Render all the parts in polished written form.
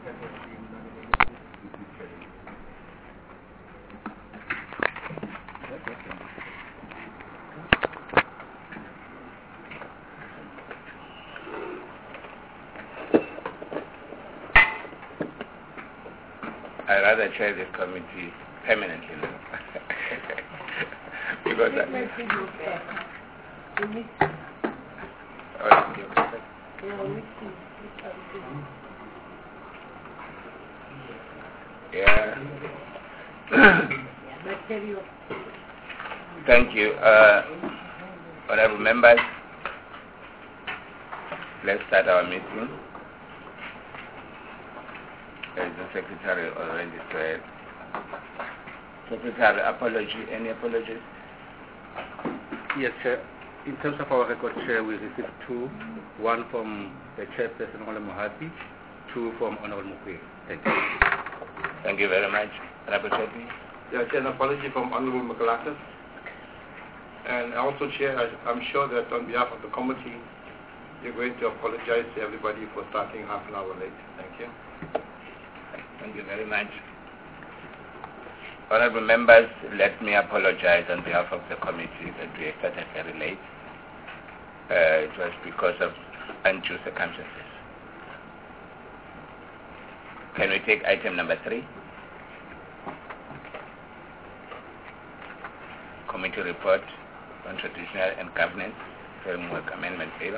I rather chair this committee permanently now. Because yeah. Thank you. Honorable members, let's start our meeting. As the Secretary already said. Secretary, apology. Any apologies? Yes, Chair. In terms of our record, Chair, we received two. One from the Chairperson, Honorable Mohapi, two from Honorable Mukwe. Thank you. Thank you very much. Honorable Chairman. Yeah, Chair, an apology from Honorable Makalakas. And also, Chair, I'm sure that on behalf of the committee, you're going to apologize to everybody for starting half an hour late. Thank you. Thank you very much. Honorable members, let me apologize on behalf of the committee that we started very late. It was because of undue circumstances. Can we take item number 3? Committee report on traditional and governance framework amendment bill.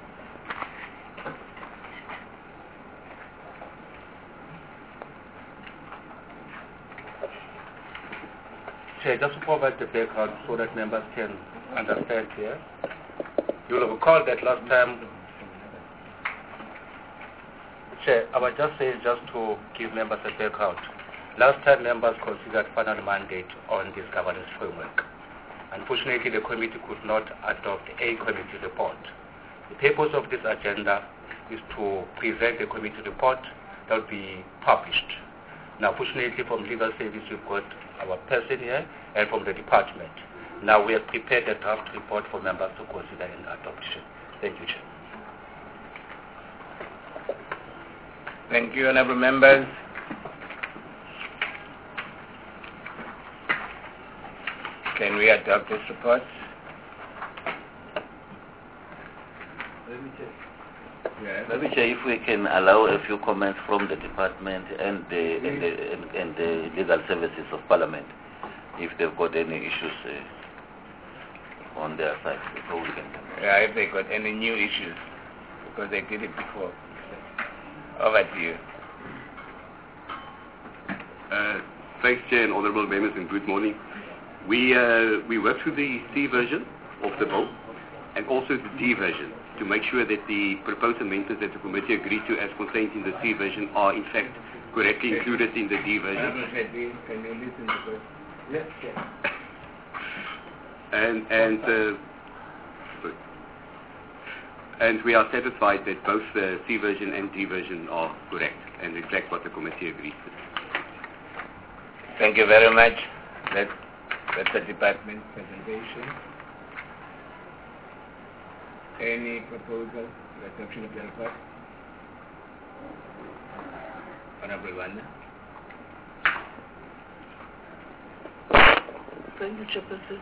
Chair, just to provide the background so that members can understand here. You will recall that last time, Chair, I was just saying just to give members a background. Last time members considered final mandate on this governance framework. Unfortunately, the committee could not adopt a committee report. The purpose of this agenda is to present the committee report that will be published. Now, fortunately, from legal service, we've got our person here and from the department. Now, we have prepared a draft report for members to consider in adoption. Thank you, Chair. Thank you, honorable members. Can we adopt this report? Maybe, Chair, if we can allow a few comments from the department and the legal services of Parliament, if they've got any issues on their side, before we can. Yeah, if they got any new issues, because they did it before. Over to you. Thanks, Chair, and honourable members, and good morning. We worked through the C version of the bill and also the D version to make sure that the proposed amendments that the committee agreed to as contained in the C version are in fact correctly included in the D version. Can you listen to this? Yes, and we are satisfied that both the C version and D version are correct and reflect what the committee agreed with. Thank you very much. That's the department presentation. Any proposal, the adoption of the report? Honorable Wanda. Thank you, Chairperson.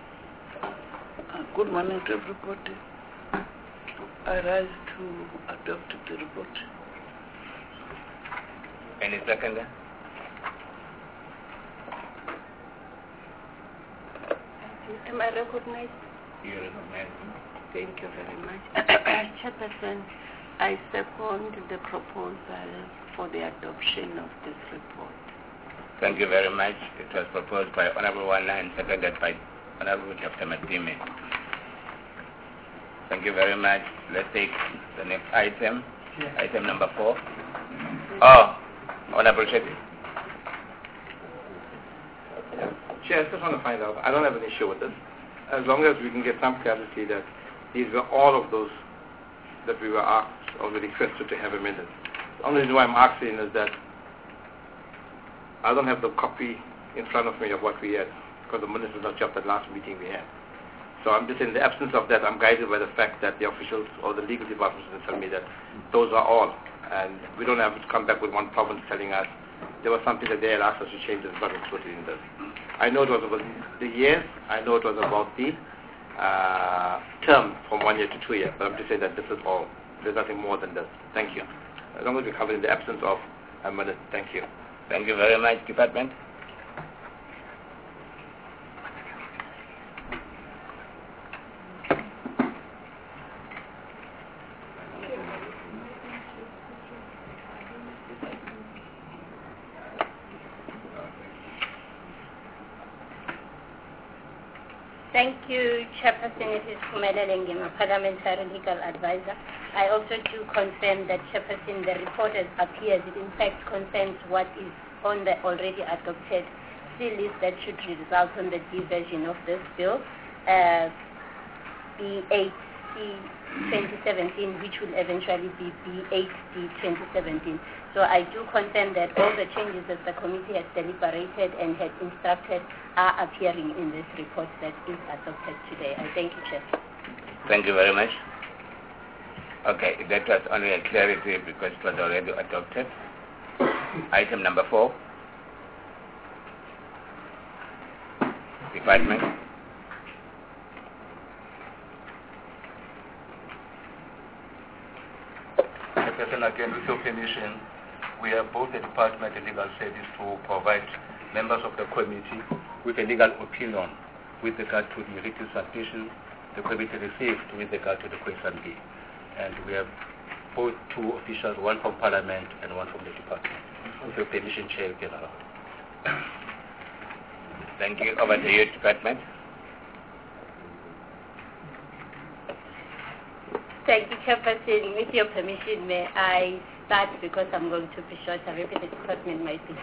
Good morning to everybody. I rise to adopt the report. Any seconder? Am I recognized? You recognize me. Thank you very much. Chairperson, I second the proposal for the adoption of this report. Thank you very much. It was proposed by Honorable Wanda and seconded by Honorable Dr. Matime. Thank you very much. Let's take the next item. Item number 4. Oh, Honorable Shetty. Chair, I just want to find out, I don't have an issue with this, as long as we can get some clarity that these were all of those that we were asked or we requested to have amended. The only reason why I'm asking is that I don't have the copy in front of me of what we had, because the minutes was not just the last meeting we had. So I'm just in the absence of that, I'm guided by the fact that the officials or the legal department will tell me that those are all. And we don't have to come back with one province telling us there was something that they had asked us to change this, but it's put in this. I know it was about the years. I know it was about the term from 1 year to 2 years. But I'm just saying that this is all. There's nothing more than this. Thank you. As long as we cover in the absence of a minute. Thank you. Thank you very much, Department. Thank you, Chairperson. It is Phumelele Ngema, Parliamentary Legal Advisor. I also do confirm that, Chairperson, the report as appears, it in fact concerns what is on the already adopted list that should result on the D version of this bill, B8C 2017, which will eventually be B8D 2017. So I do confirm that all the changes that the committee has deliberated and had instructed are appearing in this report that is adopted today. I thank you, Chair. Thank you very much. Okay, that was only a clarity because it was already adopted. Item number 4. Department. Chairperson, again, with your permission, we have both the Department and Legal Service to provide members of the committee with a legal opinion with regard to the written submission the committee received with regard to the question B. And we have both two officials, one from Parliament and one from the Department. With your permission, Chair, you can allow. Thank you. Over to you, Department. Thank you, Chairperson. With your permission, may I start because I'm going to be short. Maybe the department might be.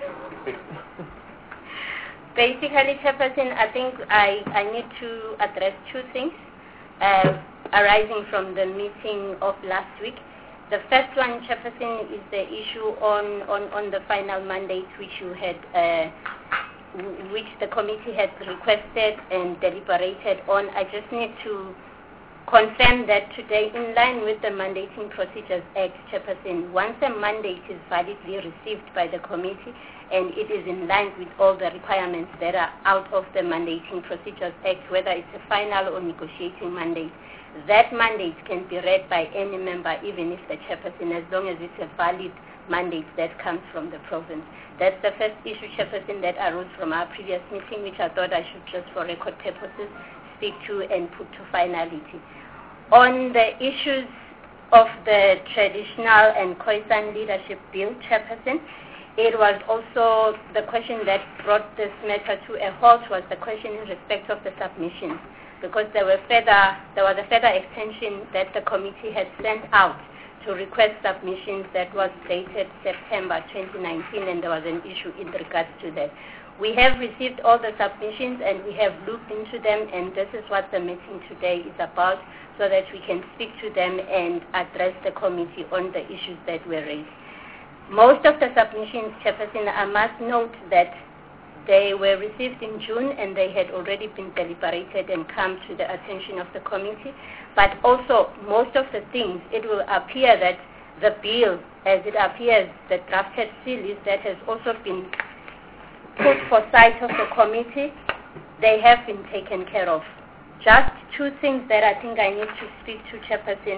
Basically, Chairperson, I think I need to address two things arising from the meeting of last week. The first one, Chairperson, is the issue on the final mandate which you had, which the committee had requested and deliberated on. I just need to confirm that today, in line with the Mandating Procedures Act, Chairperson, once a mandate is validly received by the committee and it is in line with all the requirements that are out of the Mandating Procedures Act, whether it's a final or negotiating mandate, that mandate can be read by any member, even if the Chairperson, as long as it's a valid mandate that comes from the province. That's the first issue, Chairperson, that arose from our previous meeting, which I thought I should just, for record purposes, speak to and put to finality. On the issues of the traditional and Khoisan leadership bill, Chairperson, it was also the question that brought this matter to a halt was the question in respect of the submissions, because there was a further extension that the committee had sent out to request submissions that was dated September 2019, and there was an issue in regards to that. We have received all the submissions and we have looked into them, and this is what the meeting today is about, so that we can speak to them and address the committee on the issues that were raised. Most of the submissions, Chairperson, I must note that they were received in June and they had already been deliberated and come to the attention of the committee. But also, most of the things, it will appear that the bill, as it appears, the drafted list that has also been put for sight of the committee, they have been taken care of. Just two things that I think I need to speak to, Chairperson.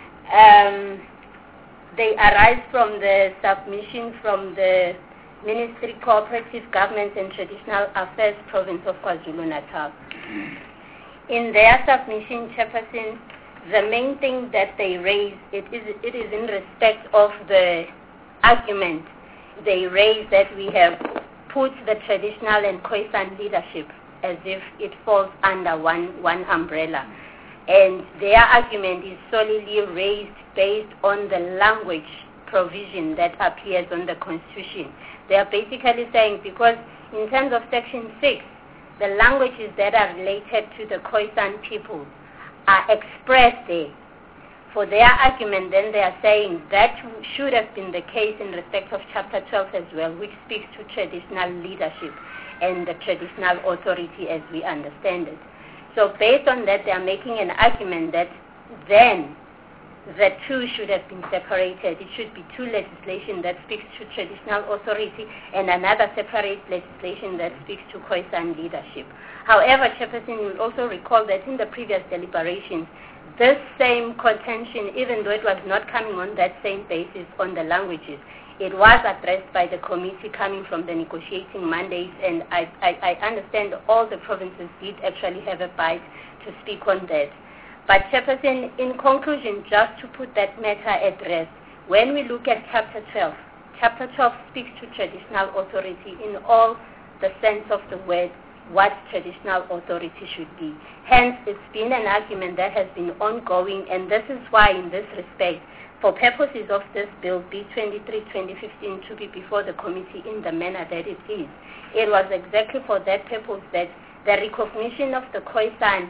They arise from the submission from the Ministry Cooperative Governments and Traditional Affairs Province of KwaZulu-Natal. In their submission, Chairperson, the main thing that they raise, it is in respect of the argument they raise that we have put the traditional and Khoisan leadership as if it falls under one umbrella. And their argument is solely raised based on the language provision that appears on the Constitution. They are basically saying, because in terms of Section 6, the languages that are related to the Khoisan people are expressed there. For their argument, then they are saying that should have been the case in respect of Chapter 12 as well, which speaks to traditional leadership and the traditional authority as we understand it. So based on that, they are making an argument that then the two should have been separated. It should be two legislation that speaks to traditional authority and another separate legislation that speaks to Khoisan leadership. However, Chairperson, you will also recall that in the previous deliberations, this same contention, even though it was not coming on that same basis on the languages, it was addressed by the committee coming from the negotiating mandates, and I understand all the provinces did actually have a bite to speak on that. But Chairperson, in conclusion, just to put that matter at rest, when we look at Chapter 12, Chapter 12 speaks to traditional authority in all the sense of the word, what traditional authority should be. Hence, it's been an argument that has been ongoing, and this is why, in this respect, for purposes of this bill, B23-2015, to be before the committee in the manner that it is, it was exactly for that purpose that the recognition of the Khoisan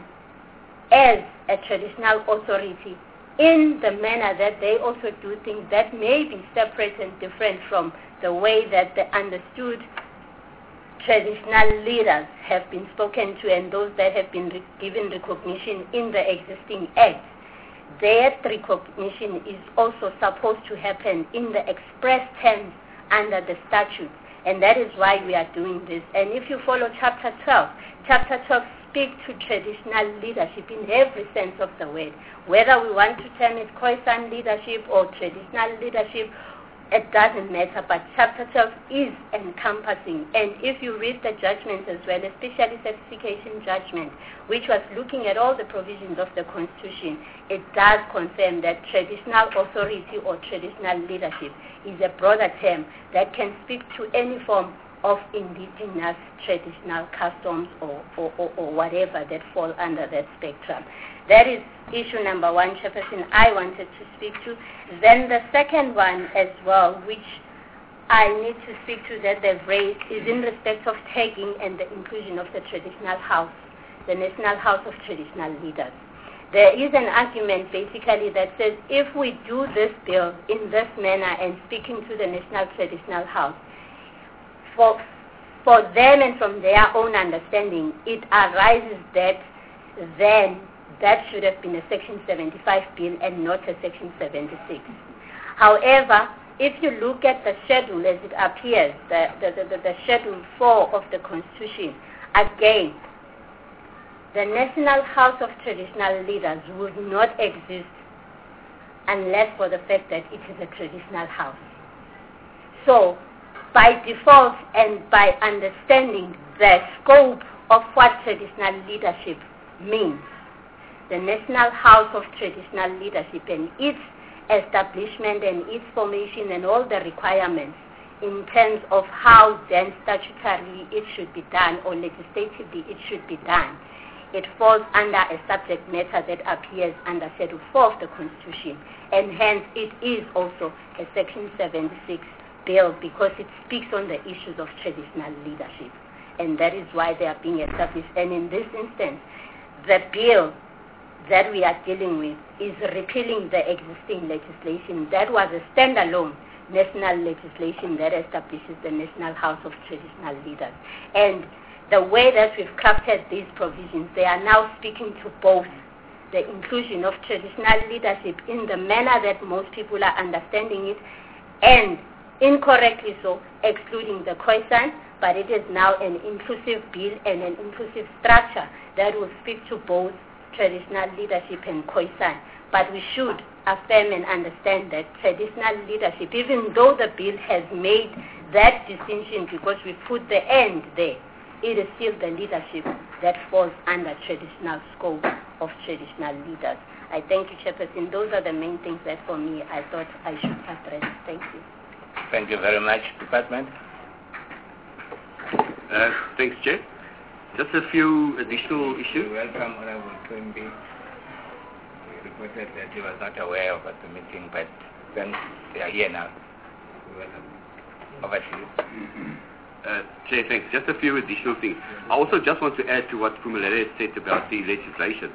as a traditional authority in the manner that they also do things that may be separate and different from the way that the understood traditional leaders have been spoken to and those that have been given recognition in the existing act. That recognition is also supposed to happen in the express terms under the statute, and that is why we are doing this. And if you follow Chapter 12, Chapter 12 speaks to traditional leadership in every sense of the word. Whether we want to term it Khoisan leadership or traditional leadership, it doesn't matter, but Chapter 12 is encompassing. And if you read the judgments as well, especially certification judgment, which was looking at all the provisions of the Constitution, it does confirm that traditional authority or traditional leadership is a broader term that can speak to any form of indigenous traditional customs or whatever that fall under that spectrum. That is issue number one, Chairperson, I wanted to speak to. Then the second one as well, which I need to speak to that they've raised, is in respect of tagging and the inclusion of the traditional house, the National House of Traditional Leaders. There is an argument basically that says if we do this bill in this manner and speaking to the National Traditional House, for them and from their own understanding, it arises that then that should have been a Section 75 bill and not a Section 76. However, if you look at the schedule as it appears, the Schedule 4 of the Constitution, again, the National House of Traditional Leaders would not exist unless for the fact that it is a traditional house. So, by default and by understanding the scope of what traditional leadership means, the National House of Traditional Leadership and its establishment and its formation and all the requirements in terms of how then statutorily it should be done or legislatively it should be done, it falls under a subject matter that appears under Schedule 4 of the Constitution, and hence it is also a Section 76 bill because it speaks on the issues of traditional leadership, and that is why they are being established. And in this instance, the bill that we are dealing with is repealing the existing legislation that was a standalone national legislation that establishes the National House of Traditional Leaders. And the way that we've crafted these provisions, they are now speaking to both the inclusion of traditional leadership in the manner that most people are understanding it, and incorrectly so, excluding the Khoisan, but it is now an inclusive bill and an inclusive structure that will speak to both traditional leadership and Khoisan. But we should affirm and understand that traditional leadership, even though the bill has made that distinction because we put the end there, it is still the leadership that falls under traditional scope of traditional leaders. I thank you, Chairperson. Those are the main things that for me I thought I should address. Thank you. Thank you very much, Department. Thanks, Chair. Just a few additional issues. Welcome, Honorable Twimby. We reported that he was not aware of the meeting, but then they are here now. Welcome. Over to you. Chair, thanks. Just a few additional things. I also just want to add to what Phumelele said about the legislation.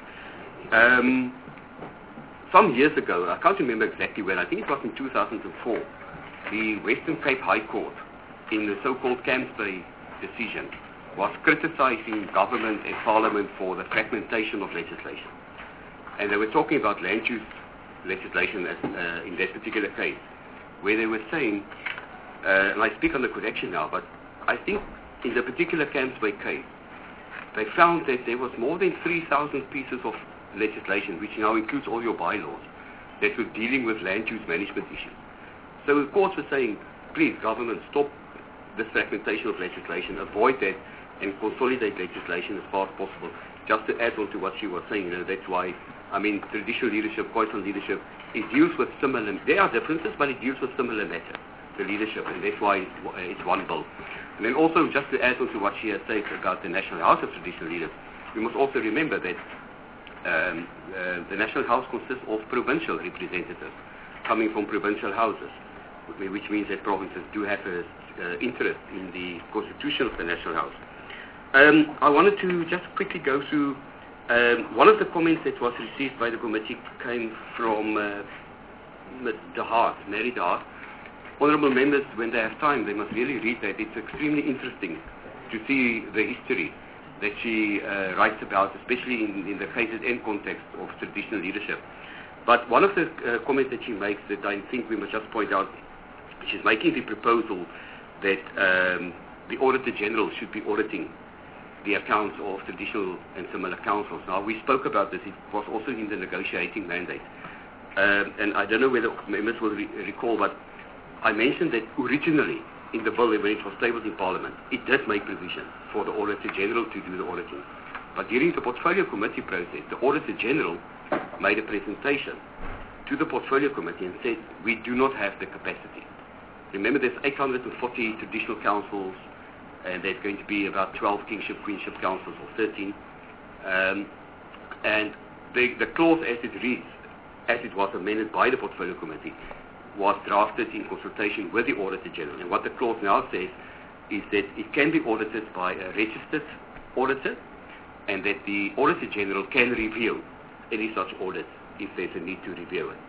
Some years ago, I can't remember exactly when, I think it was in 2004, the Western Cape High Court, in the so-called Camps Bay decision, was criticizing government and parliament for the fragmentation of legislation. And they were talking about land use legislation in that particular case, where they were saying, and I speak on the correction now, but I think in the particular Camps Bay case, they found that there was more than 3,000 pieces of legislation, which now includes all your bylaws, that were dealing with land use management issues. So the courts were saying, please, government, stop this fragmentation of legislation, avoid that, and consolidate legislation as far as possible. Just to add on to what she was saying, that's why, traditional leadership, Khoisan leadership, it deals with similar, there are differences, but it deals with similar matters, the leadership, and that's why it's one bill. And then also, just to add on to what she has said about the National House of Traditional Leaders, we must also remember that the National House consists of provincial representatives coming from provincial houses, which means that provinces do have an interest in the constitution of the National House. I wanted to just quickly go through one of the comments that was received by the committee came from Ms. De Hart, Mary De Hart. Honourable members, when they have time, they must really read that. It's extremely interesting to see the history that she writes about, especially in the KZN context of traditional leadership. But one of the comments that she makes that I think we must just point out, she's making the proposal that the Auditor General should be auditing the accounts of traditional and similar councils. Now, we spoke about this. It was also in the negotiating mandate. And I don't know whether members will recall, but I mentioned that originally in the bill, when it was tabled in Parliament, it did make provision for the Auditor General to do the auditing. But during the Portfolio Committee process, the Auditor General made a presentation to the Portfolio Committee and said, we do not have the capacity. Remember, there's 840 traditional councils, and there's going to be about 12 kingship, queenship councils, or 13. And the clause as it reads, as it was amended by the Portfolio Committee, was drafted in consultation with the Auditor General. And what the clause now says is that it can be audited by a registered auditor, and that the Auditor General can review any such audit if there's a need to review it.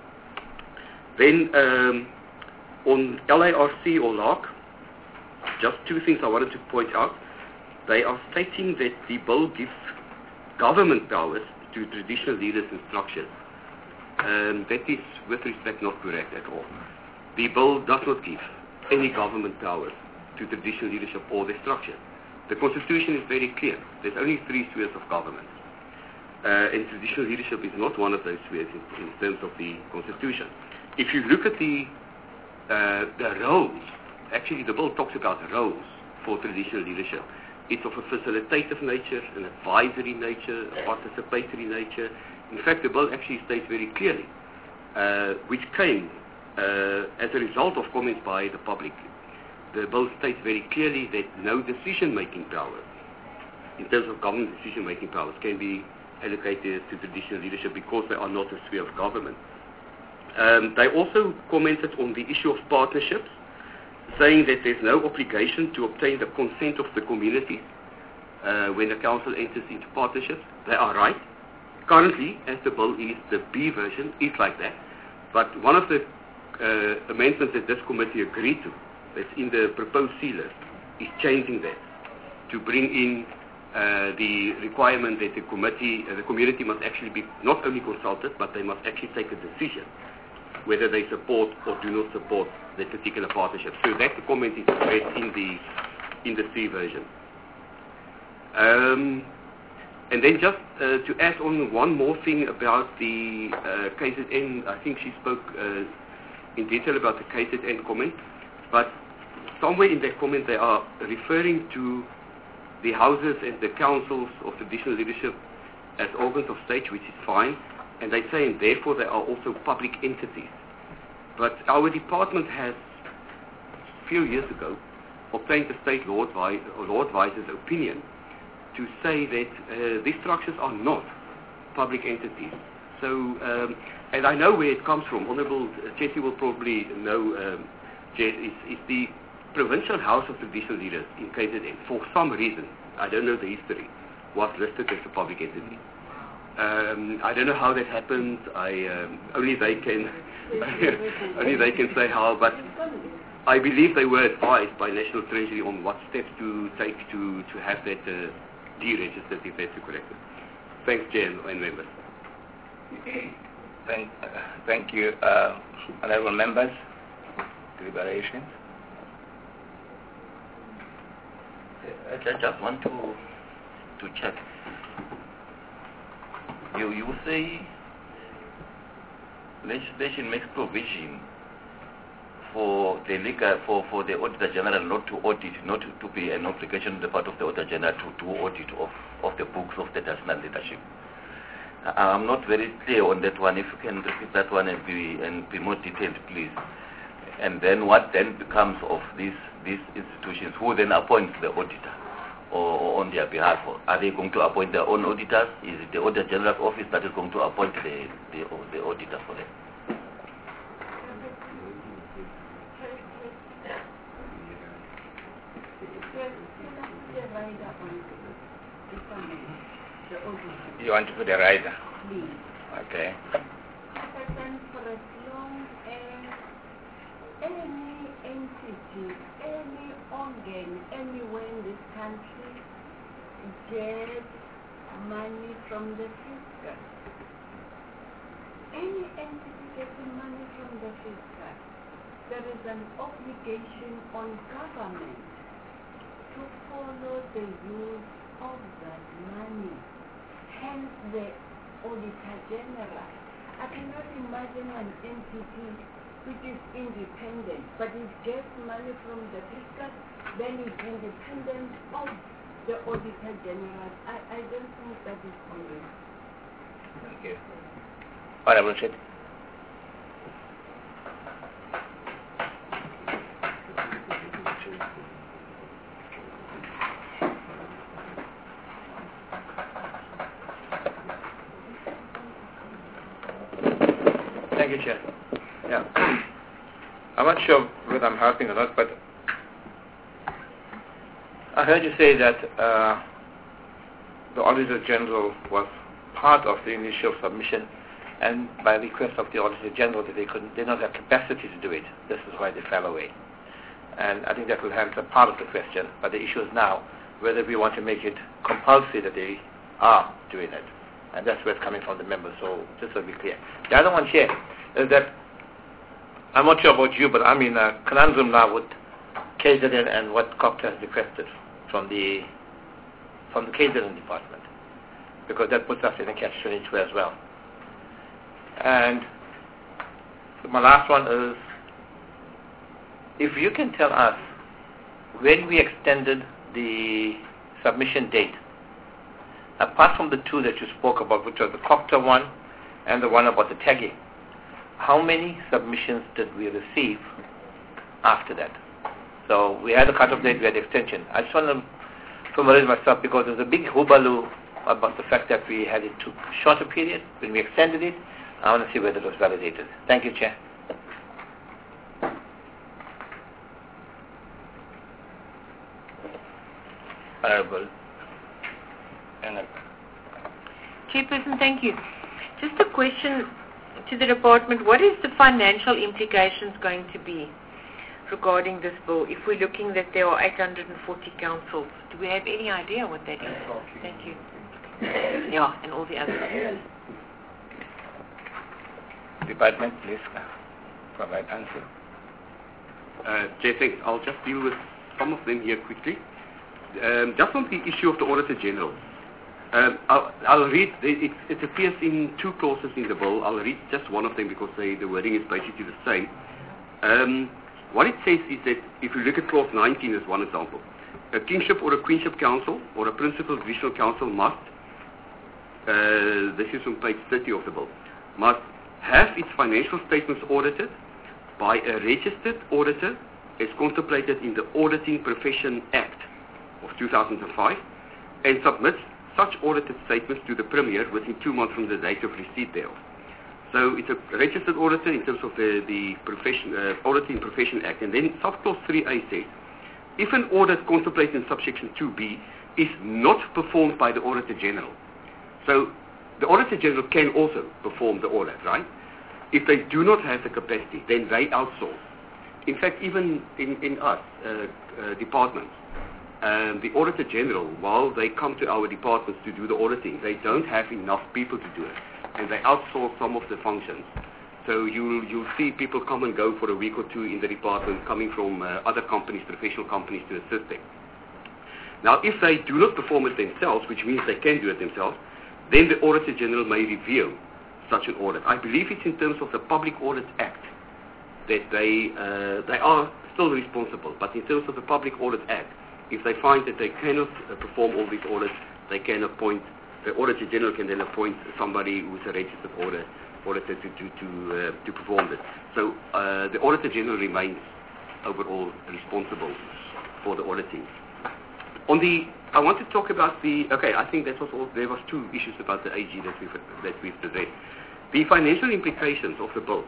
Then on LARC or LARC, just two things I wanted to point out. They are stating that the bill gives government powers to traditional leaders and structures. That is, with respect, not correct at all. The bill does not give any government powers to traditional leadership or their structure. The Constitution is very clear. There's only 3 spheres of government. And traditional leadership is not one of those spheres in terms of the Constitution. If you look at the roles, actually the bill talks about roles for traditional leadership. It's of a facilitative nature, an advisory nature, a participatory nature. In fact, the bill actually states very clearly, which came as a result of comments by the public. The bill states very clearly that no decision-making power, in terms of government decision-making powers, can be allocated to traditional leadership because they are not a sphere of government. They also commented on the issue of partnerships, saying that there's no obligation to obtain the consent of the community when the council enters into partnerships. They are right. Currently, as the bill is, the B version is like that. But one of the amendments that this committee agreed to, that's in the proposed sealer, is changing that to bring in the requirement that the community must actually be not only consulted, but they must actually take a decision whether they support or do not support that particular partnership. So that comment is addressed in the C version. And then just to add on one more thing about the KZN, I think she spoke in detail about the KZN comment, but somewhere in that comment they are referring to the houses and the councils of traditional leadership as organs of state, which is fine, and they say, and therefore they are also public entities. But our department has, a few years ago, obtained a state law advisor's opinion to say that these structures are not public entities. So, and I know where it comes from. Honourable Jesse will probably know, it's the Provincial House of Traditional Leaders in KZN. For some reason, I don't know the history, was listed as a public entity. I don't know how that happened. Only they can say how, but I believe they were advised by National Treasury on what steps to take to have that deregistered, if that's correct. Thanks, Chair and members. Thank you, honorable members. Deliberations. I just want to check. You say legislation makes provision for the for the Auditor General not to audit, not to be an obligation on the part of the Auditor General to do audit of the books of the national leadership. I'm not very clear on that one. If you can repeat that one and be more detailed, please. And then what then becomes of these institutions? Who then appoints the auditor or on their behalf? Are they going to appoint their own auditors? Is it the Auditor General's office that is going to appoint the auditor for them? You want to put a rider? Please. Okay. For as long as any entity, any organ, anywhere in this country gets money from the fiscal, any entity getting money from the fiscal, there is an obligation on government to follow the use of that money. Hence the Auditor General. I cannot imagine an entity which is independent, but it gets money from the fiscal, then it's independent of the Auditor General. I don't think that is correct. Thank you. Honorable Chet. Thank you, Chair. Yeah. I'm not sure whether I'm helping or not, but I heard you say that the Auditor General was part of the initial submission, and by request of the Auditor General that they did not have capacity to do it. This is why they fell away. And I think that will answer part of the question, but the issue is now whether we want to make it compulsory that they are doing it. And that's where it's coming from the members, so just to be clear. The other one here is that I'm not sure about you, but I'm in a conundrum now with KZN and what COPTA has requested from the KZN department, because that puts us in a catch-22 as well. And my last one is, if you can tell us when we extended the submission date, apart from the two that you spoke about, which was the COPTA one and the one about the tagging, how many submissions did we receive after that? So we had a cut-off date, we had extension. I just want to familiarize myself because there's a big hullabaloo about the fact that we had it to a shorter period. When we extended it, I want to see whether it was validated. Thank you, Chair. Honorable. Chairperson, thank you. Just a question to the department. What is the financial implications going to be regarding this bill if we're looking that there are 840 councils? Do we have any idea what that is? Thank you. Yeah, and all the others. Department, please provide answer. Chair, thanks. I'll just deal with some of them here quickly. Just on the issue of the Auditor General. I'll read, it appears in two clauses in the bill. I'll read just one of them because the wording is basically the same. What it says is that if you look at clause 19 as one example, a kingship or a queenship council or a principal divisional council must, this is on page 30 of the bill, must have its financial statements audited by a registered auditor as contemplated in the Auditing Profession Act of 2005 and submits such audited statements to the Premier within 2 months from the date of receipt thereof. So it's a registered auditor in terms of the Auditing Profession Act. And then subclause 3A says, if an audit contemplated in subsection 2B is not performed by the Auditor General, so the Auditor General can also perform the audit, right? If they do not have the capacity, then they outsource. In fact, even in us, departments, the Auditor General, while they come to our departments to do the auditing, they don't have enough people to do it. and they outsource some of the functions. So you'll see people come and go for a week or two in the department, coming from other companies, professional companies, to assist them. Now, if they do not perform it themselves, which means they can do it themselves, then the Auditor General may review such an audit. I believe it's in terms of the Public Audit Act that they are still responsible, but in terms of the Public Audit Act, if they find that they cannot perform all these audits, they can appoint, the Auditor General can then appoint somebody who's a registered auditor to perform this. So the Auditor General remains overall responsible for the auditing. I want to talk about I think that was all. There was two issues about the AG that we've addressed. The financial implications of the bill.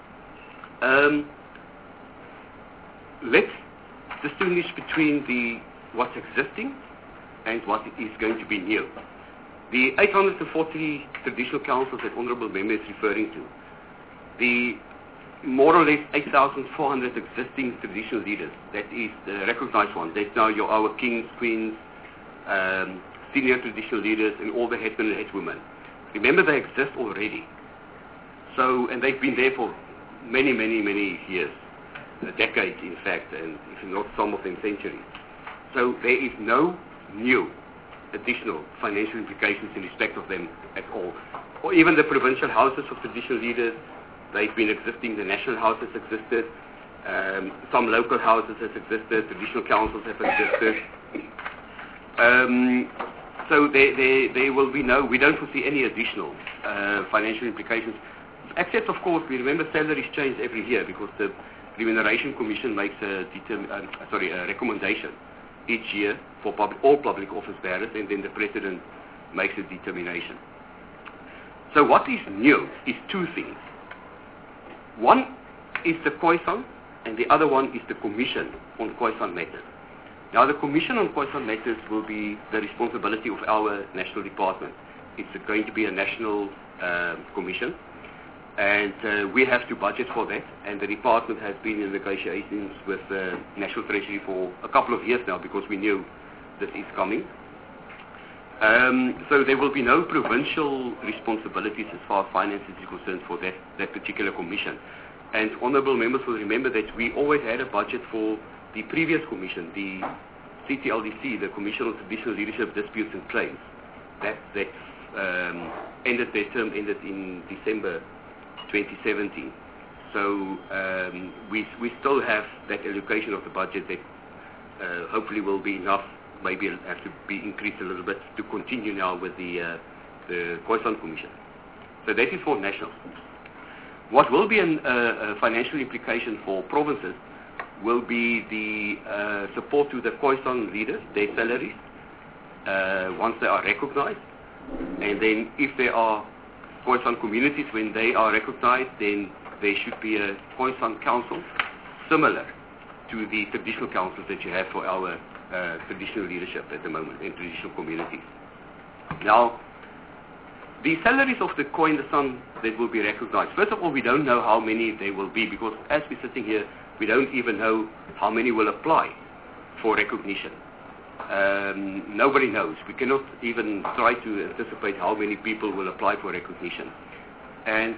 Let's distinguish between what's existing and what is going to be new. The 840 traditional councils that Honourable Member is referring to, the more or less 8,400 existing traditional leaders, that is the recognized ones. That's now our kings, queens, senior traditional leaders, and all the headmen and headwomen. Remember, they exist already. So, and they've been there for many, many, many years, decades in fact, and if not some of them centuries. So there is no new additional financial implications in respect of them at all. Or even the provincial houses of traditional leaders, they've been existing, the national houses existed, some local houses have existed, traditional councils have existed. So there will be we don't foresee any additional financial implications. Except, of course, we remember salaries change every year because the Remuneration Commission makes a recommendation each year for all public office bearers, and then the President makes a determination. So what is new is two things. One is the Khoisan, and the other one is the Commission on Khoisan Matters. Now, the Commission on Khoisan Matters will be the responsibility of our national department. It's going to be a national commission, and we have to budget for that, and the department has been in negotiations with the National Treasury for a couple of years now because we knew this is coming. So there will be no provincial responsibilities as far as finance is concerned for that particular commission. And honourable members will remember that we always had a budget for the previous commission, the CTLDC, the Commission on Traditional Leadership Disputes and Claims. That ended, their term ended in December 2017. So we still have that allocation of the budget that hopefully will be enough. Maybe it'll have to be increased a little bit to continue now with the Khoisan Commission. So that is for national. What will be a financial implication for provinces will be the support to the Khoisan leaders, their salaries, once they are recognized. And then if there are Khoisan communities, when they are recognized, then there should be a Khoisan council similar to the traditional councils that you have for our traditional leadership at the moment in traditional communities. Now, the salaries of the Khoi and the San that will be recognized, first of all, we don't know how many there will be because as we're sitting here, we don't even know how many will apply for recognition. Nobody knows. We cannot even try to anticipate how many people will apply for recognition. And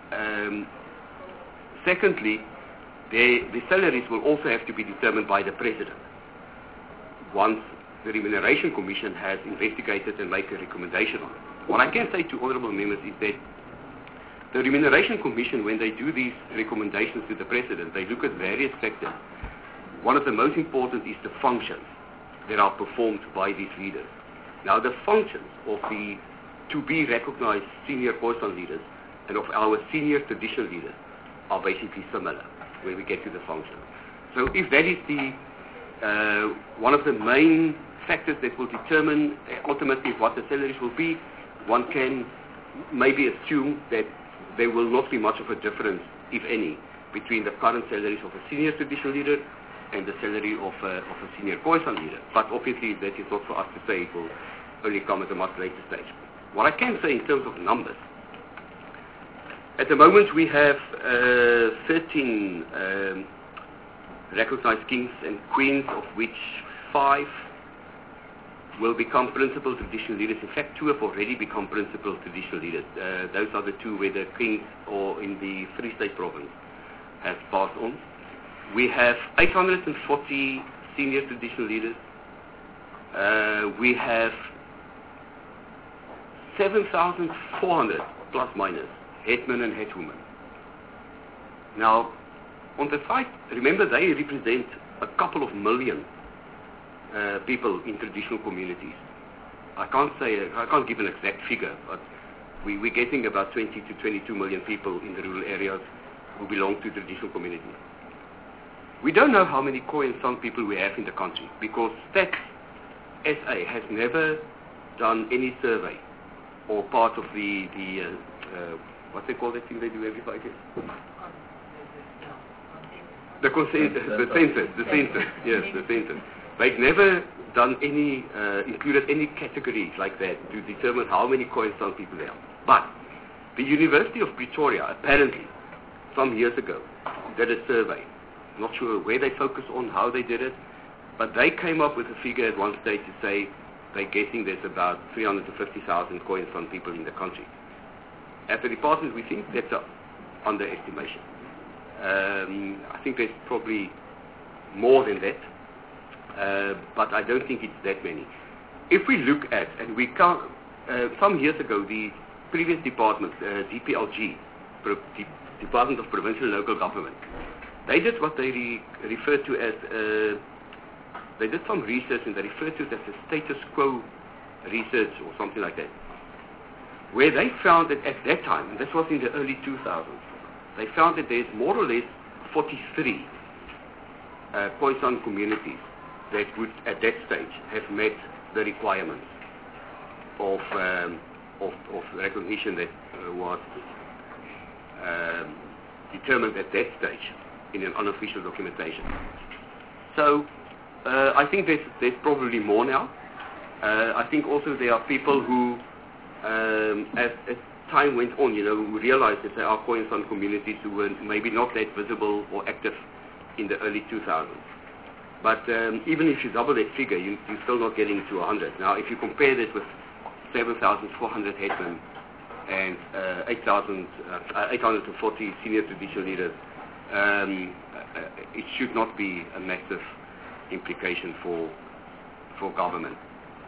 secondly, the salaries will also have to be determined by the President once the Remuneration Commission has investigated and made a recommendation on it. What I can say to honourable members is that the Remuneration Commission, when they do these recommendations to the President, they look at various factors. One of the most important is the functions that are performed by these leaders. Now, the functions of the to-be recognized senior Khoisan leaders and of our senior traditional leaders are basically similar when we get to the functions. So if that is one of the main factors that will determine ultimately what the salaries will be, one can maybe assume that there will not be much of a difference, if any, between the current salaries of a senior traditional leader and the salary of a senior Khoisan leader. But obviously that is not for us to say, it will only come at a much later stage. What I can say in terms of numbers, at the moment we have 13 recognized kings and queens, of which 5 will become principal traditional leaders. In fact, 2 have already become principal traditional leaders. Those are the 2 where the Kings or in the Free State province has passed on. We have 840 senior traditional leaders. We have 7,400 plus minus headmen and headwomen. Now, on the side, remember they represent a couple of million people in traditional communities. I can't give an exact figure, but we're getting about 20 to 22 million people in the rural areas who belong to traditional communities. We don't know how many Khoi and San people we have in the country because Stats SA has never done any survey or part of the what's they call that thing they do every 5 years? The census, yes, the census. They've never done any, included any category like that to determine how many Khoi and San people there are. But the University of Pretoria, apparently, some years ago, did a survey. Not sure where they focused on, how they did it, but they came up with a figure at one stage to say they're guessing there's about 350,000 Khoi and San people in the country. At the department, we think that's an underestimation. I think there's probably more than that, but I don't think it's that many. If we look at, and we count, some years ago, the previous department, DPLG, Department of Provincial and Local Government, they did what they refer to as, they did some research and they referred to it as a status quo research or something like that, where they found that at that time, and this was in the early 2000s, they found that there's more or less 43 Khoi San communities that would, at that stage, have met the requirements of recognition that was determined at that stage in an unofficial documentation. So I think there's probably more now. I think also there are people who, as time went on, who realized that there are Khoi and San communities who were maybe not that visible or active in the early 2000s. But even if you double that figure, you're still not getting to 100. Now, if you compare this with 7,400 headmen and 840 senior traditional leaders, it should not be a massive implication for government.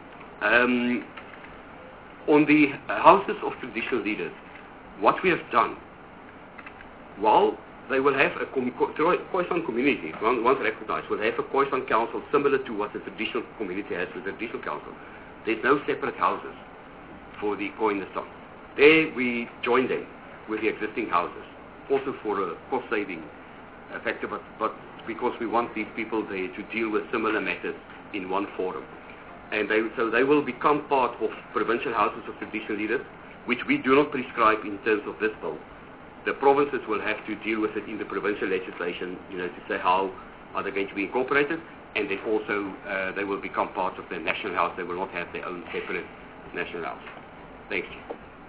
On the houses of traditional leaders, what we have done, while they will have a Khoi San community, once recognized, will have a Khoi San council similar to what the traditional community has with the traditional council. There's no separate houses for the Khoi and the San. There we join them with the existing houses, also for a cost-saving factor, but because we want these people there to deal with similar matters in one forum. And so they will become part of provincial houses of traditional leaders, which we do not prescribe in terms of this bill. The provinces will have to deal with it in the provincial legislation, to say how are they going to be incorporated, and then also they will become part of the national house. They will not have their own separate national house. Thank you.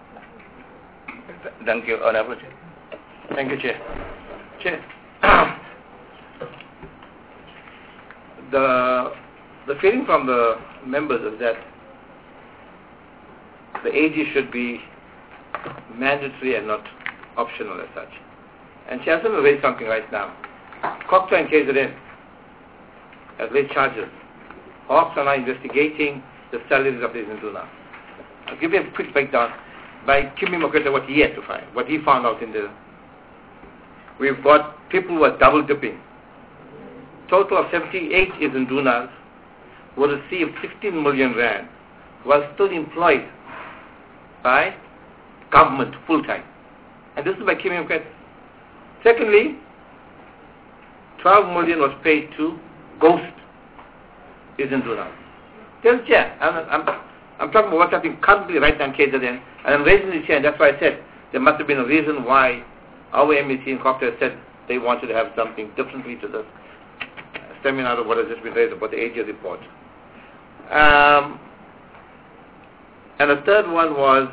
Thank you, Honorable Chair. Thank you, Chair. Chair, the feeling from the members is that the AG should be mandatory and not optional as such. And Chancellor will raise something right now. COGTA and KZN have laid charges. Hawks are now investigating the salaries of these Nduna. I'll give you a quick breakdown by Kimi Mokwetla what he had to find, what he found out in the... We've got people who are double dipping. Total of 78 is Ndunas who will receive 16 million rand while still employed by government full-time. And this is by Kimi Mokwetla. Secondly, 12 million was paid to Ghost is Ndunas. Tell Chair, I'm talking about what's happening currently right now in KZN, and I'm raising this here, and that's why I said there must have been a reason why our MEC in COGTA said they wanted to have something differently to this stemming out of what has just been raised about the AG report. And the third one was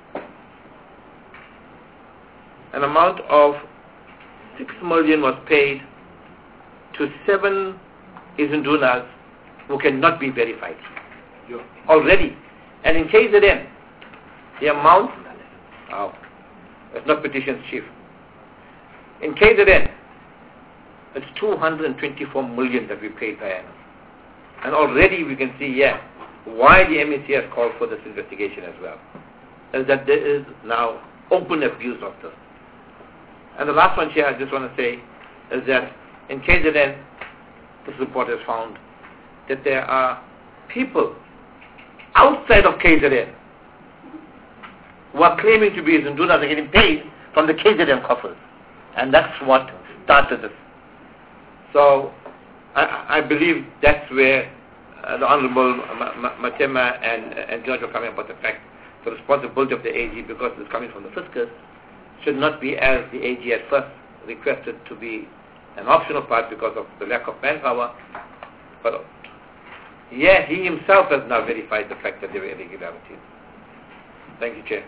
an amount of 6 million was paid to 7 Izindunas who cannot be verified. already. And in KZN, the amount, it's not petitions, Chief. In KZN, it's 224 million that we paid per annum. And already we can see, why the MEC has called for this investigation as well, is that there is now open abuse of this. And the last one, Chair, I just want to say, is that in KZN, this report has found that there are people outside of KZN who are claiming to be Zindunas are getting paid from the KZN coffers. And that's what started this. So I believe that's where the Honorable Matema and George were coming about the fact the responsibility of the AG, because it's coming from the fiscus, should not be as the AG at first requested to be an optional part because of the lack of manpower. But he himself has now verified the fact that there were irregularities. Thank you, Chair.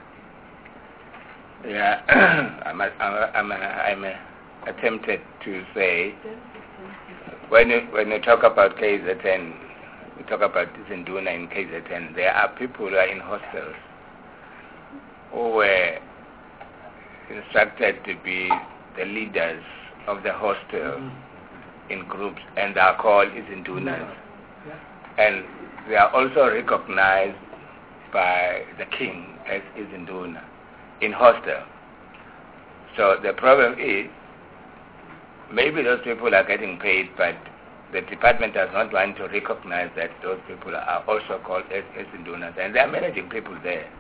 I'm attempted to say, when you talk about KZN, we talk about Zinduna in KZN, there are people who are in hostels who were instructed to be the leaders of the hostel in groups, and they are called Zindunas. And they are also recognized by the king as Izinduna in hostel. So the problem is, maybe those people are getting paid, but the department does not want to recognize that those people are also called as Indunas, and they are managing people there.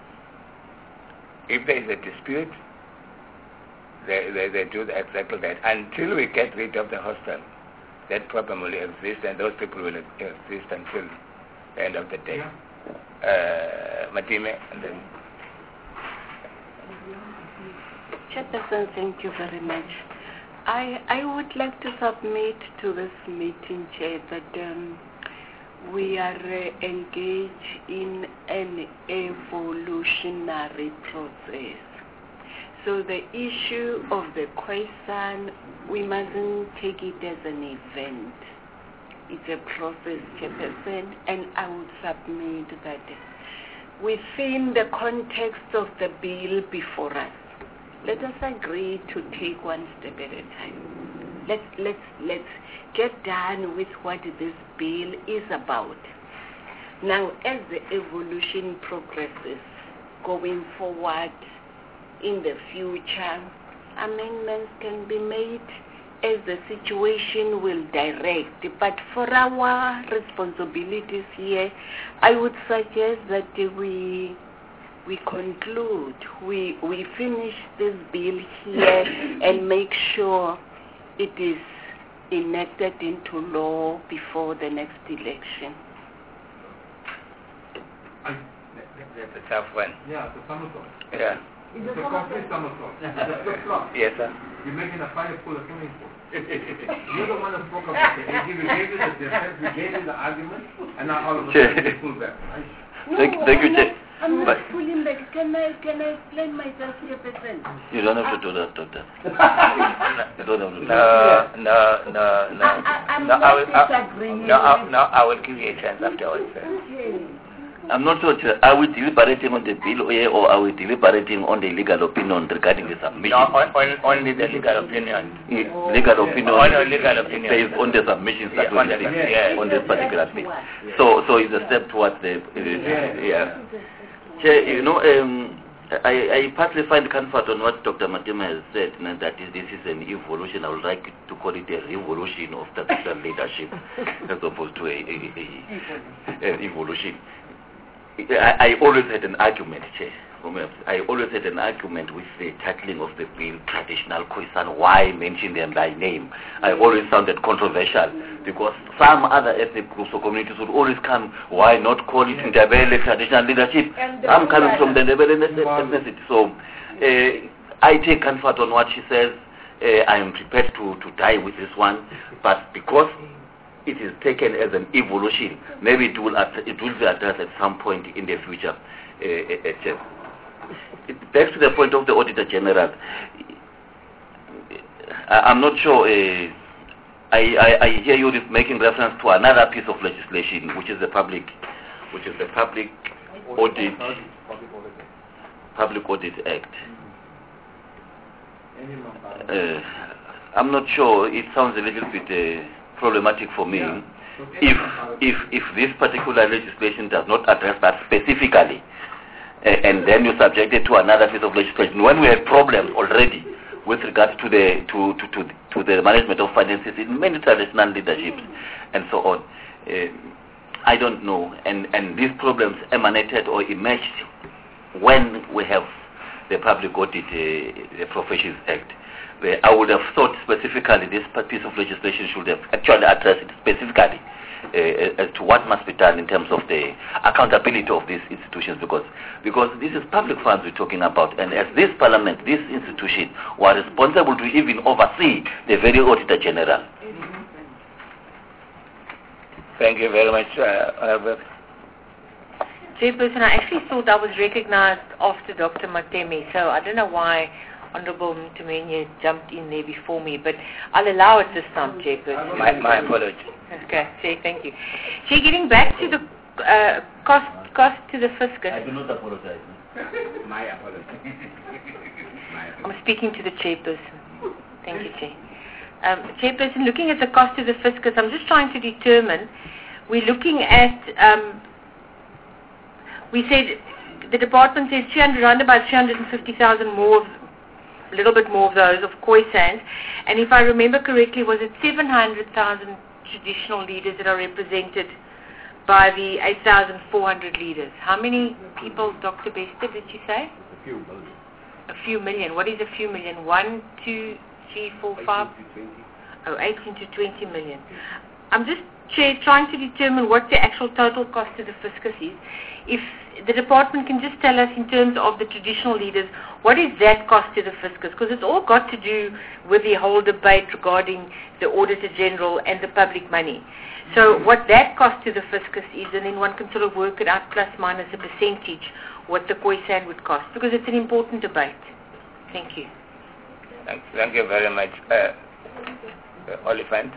If there is a dispute, they do exactly that. Until we get rid of the hostel, that problem will exist, and those people will exist until the end of the day. Matime, and then... Chairperson, thank you very much. I would like to submit to this meeting, Chair, that we are engaged in an evolutionary process. So the issue of the question, we mustn't take it as an event. It's a process, Chairperson, and I would submit that within the context of the bill before us, let us agree to take one step at a time. Let's get done with what this bill is about. Now, as the evolution progresses, going forward in the future, amendments can be made as the situation will direct. But for our responsibilities here, I would suggest that we conclude, we finish this bill here and make sure it is enacted into law before the next election. That's a tough one. Yeah, the somersault. Yeah. It's a complete somersault. Yes, sir. You're making a fire pool a swimming pool. You're the one that spoke about the AG. We gave you the defense, we gave you the argument, and now all of a sudden you pull back. Thank you, Chair. I'm not pulling back. Can I explain myself here, President? You don't have to do that, Doctor. You don't have to do that. No. I'm not disagreeing. No, I will give you a chance afterwards, sir. Okay. I'm not sure, Chair. Are we deliberating on the bill or are we deliberating on the legal opinion regarding the submission? No, only the legal opinion. Legal opinion. Only legal opinion. Based on the submissions that we receive on this particular bill. So it's a step towards the... Chair, I partly find comfort on what Dr. Matema has said, that this is an evolution. I would like to call it a revolution of statistical leadership as opposed to an evolution. I always had an argument, Chair. I always had an argument with the tackling of the bill, traditional Khoisan. Why mention them by name? I always sounded controversial because some other ethnic groups or communities would always come. Why not call it Ndebele traditional leadership? I'm coming from the Ndebele ethnicity. So I take comfort on what she says. I am prepared to die with this one, but because it is taken as an evolution, maybe it will be addressed at some point in the future. Back to the point of the Auditor General, I'm not sure I hear you making reference to another piece of legislation, which is the Public Audit Act. I'm not sure. It sounds a little bit problematic for me. Yeah. If this particular legislation does not address that specifically, and then you subject it to another piece of legislation, when we have problems already with regards to the management of finances in many traditional leaderships and so on, I don't know. And these problems emanated or emerged when we have the Public Audit the Professions Act. I would have thought specifically this piece of legislation should have actually addressed it specifically as to what must be done in terms of the accountability of these institutions, because this is public funds we're talking about, and as this parliament, this institution were responsible to even oversee the very Auditor General. Thank you very much, Honorable. Chairperson, I actually thought I was recognized after Dr. Matemi, so I don't know why Honorable Mtumenya jumped in there before me, but I'll allow it this time, Chairperson. My apology. Okay, Chair, thank you. Chair, getting back to the cost to the fiscus. I do not apologize. My apology. I'm speaking to the Chairperson. Thank you, Chair. Chairperson, looking at the cost to the fiscus, I'm just trying to determine, we're looking at, we said, the department says around about 350,000 more, a little bit more of those, of Khoisan. And if I remember correctly, was it 700,000 traditional leaders that are represented by the 8,400 leaders? How many people, Dr. Bester, did you say? A few million. A few million. What is a few million? 1, 2, 3, 4, 5? 18 to 20 million. I'm just, Chair, trying to determine what the actual total cost to the fiscus is. If the department can just tell us in terms of the traditional leaders, what is that cost to the fiscus? Because it's all got to do with the whole debate regarding the Auditor General and the public money. So what that cost to the fiscus is, and then one can sort of work it out plus minus a percentage, what the Khoisan would cost, because it's an important debate. Thank you. Thank you very much. Oliphant.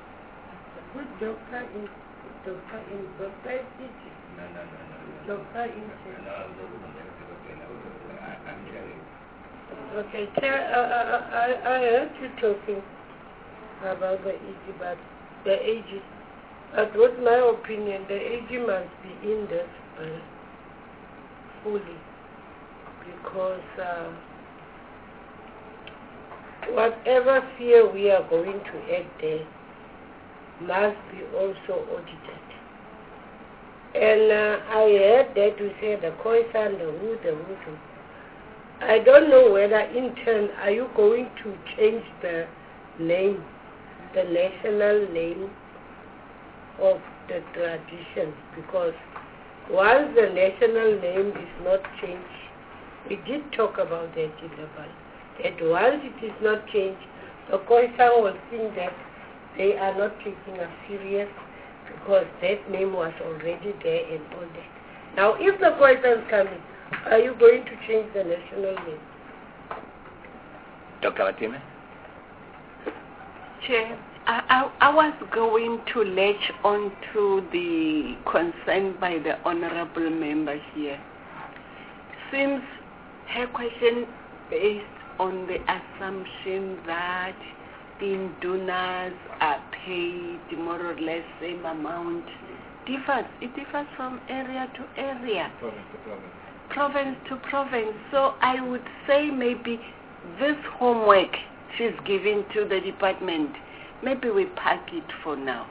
Okay, Chair, I heard you talking about the AG, but the AG, but what's my opinion, the AG must be in this fully, because whatever fear we are going to add there must be also audited. And I heard that you say the Khoisan, the Hutu. I don't know whether in turn are you going to change the name, the national name of the tradition, because once the national name is not changed, we did talk about that in the past, that once it is not changed, the Khoisan will think that they are not taking us serious, because that name was already there and all that. Now, if the Khoisan is coming, are you going to change the national name? Dr. Matemi? Chair, I was going to latch on to the concern by the honorable member here. Seems her question based on the assumption that the Indunas are paid more or less same amount. It differs from area to area. Province to province. So I would say maybe this homework she's giving to the department, maybe we park it for now.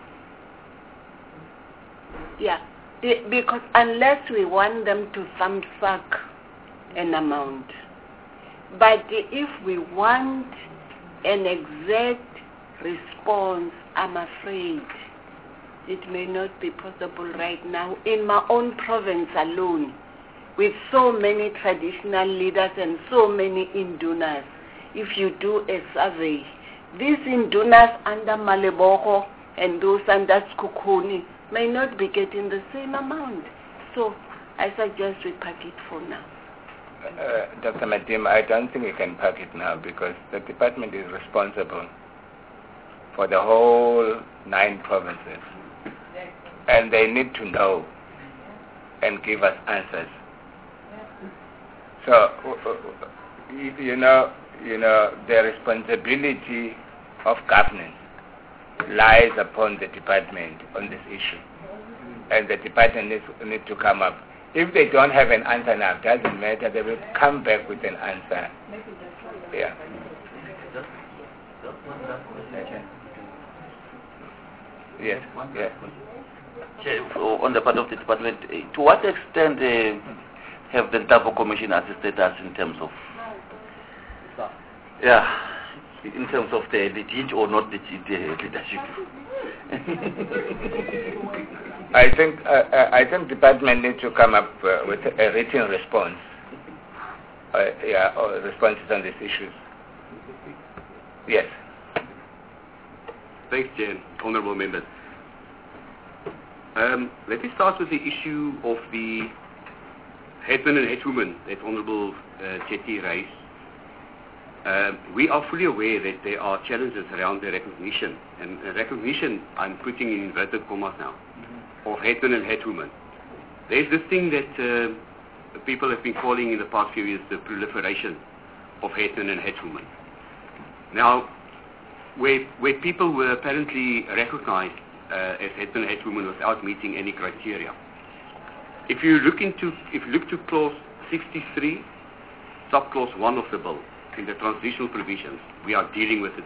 Yeah, because unless we want them to thumbsuck an amount. But if we want an exact response, I'm afraid it may not be possible right now in my own province alone, with so many traditional leaders and so many Indunas. If you do a survey, these Indunas under Malebogo and those under Skukuni may not be getting the same amount. So I suggest we pack it for now. Dr. Matemi, I don't think we can pack it now, because the department is responsible for the whole 9 provinces. And they need to know and give us answers. So, you know, the responsibility of governance lies upon the department on this issue. And the department needs to come up. If they don't have an answer now, it doesn't matter, they will come back with an answer. Yeah. Yes. Yes. On the part of the department, to what extent have the Ntabo Commission assisted us in terms of, in terms of the legit or not legit leadership? I think department needs to come up with a written response. Or responses on these issues. Yes. Thanks, Jan. Honourable members. Let me start with the issue of the headmen and headwomen that Honourable Chetty raised. We are fully aware that there are challenges around the recognition, and recognition, I'm putting in inverted commas now, of headmen and headwomen. There's this thing that people have been calling in the past few years the proliferation of headmen and headwomen. Now, where people were apparently recognized as headmen and headwomen without meeting any criteria. If you look to clause 63, subclause 1 of the bill, in the transitional provisions, we are dealing with it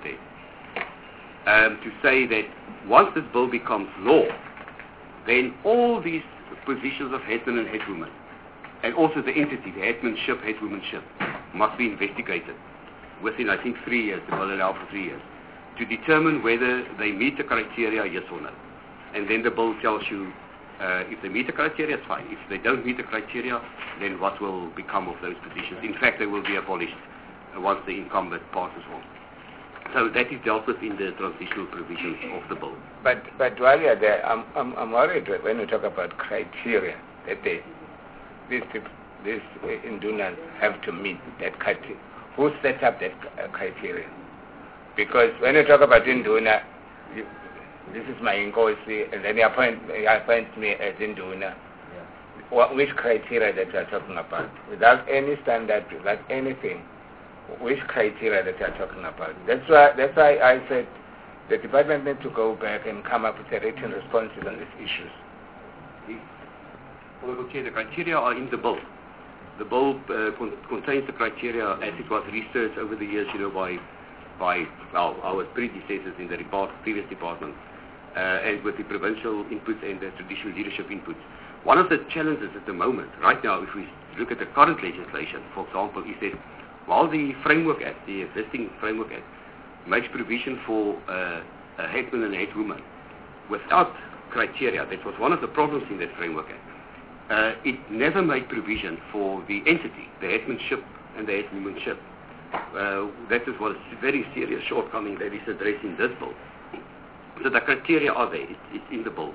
there, to say that once this bill becomes law, then all these positions of headmen and headwomen, and also the entity, the headmanship, headwomanship, must be investigated within, I think, 3 years. They will allow for 3 years to determine whether they meet the criteria, yes or no. And then the bill tells you if they meet the criteria, it's fine. If they don't meet the criteria, then what will become of those positions? In fact, they will be abolished once the incumbent passes on. So that is dealt with in the transitional provisions of the bill. But while you're there, I'm worried when you talk about criteria that these indunans have to meet that criteria. Who sets up that criteria? Because when you talk about induna, this is my ingosi, and then you appoint me as induna. Yeah. Which criteria that you are talking about? Without any standard, without anything, which criteria that you are talking about? That's why I said the department needs to go back and come up with a written responses on these issues. Okay, the criteria are in the bill. The bill contains the criteria as it was researched over the years, by our predecessors in the previous department, and with the provincial inputs and the traditional leadership inputs. One of the challenges at the moment, right now, if we look at the current legislation, for example, is that while the Framework Act, the existing Framework Act, makes provision for a headman and a headwoman without criteria, that was one of the problems in that Framework Act. It never made provision for the entity, the headmanship and the headwomanship. That is what a very serious shortcoming that is addressed in this bill. So the criteria are there, it's in the bill.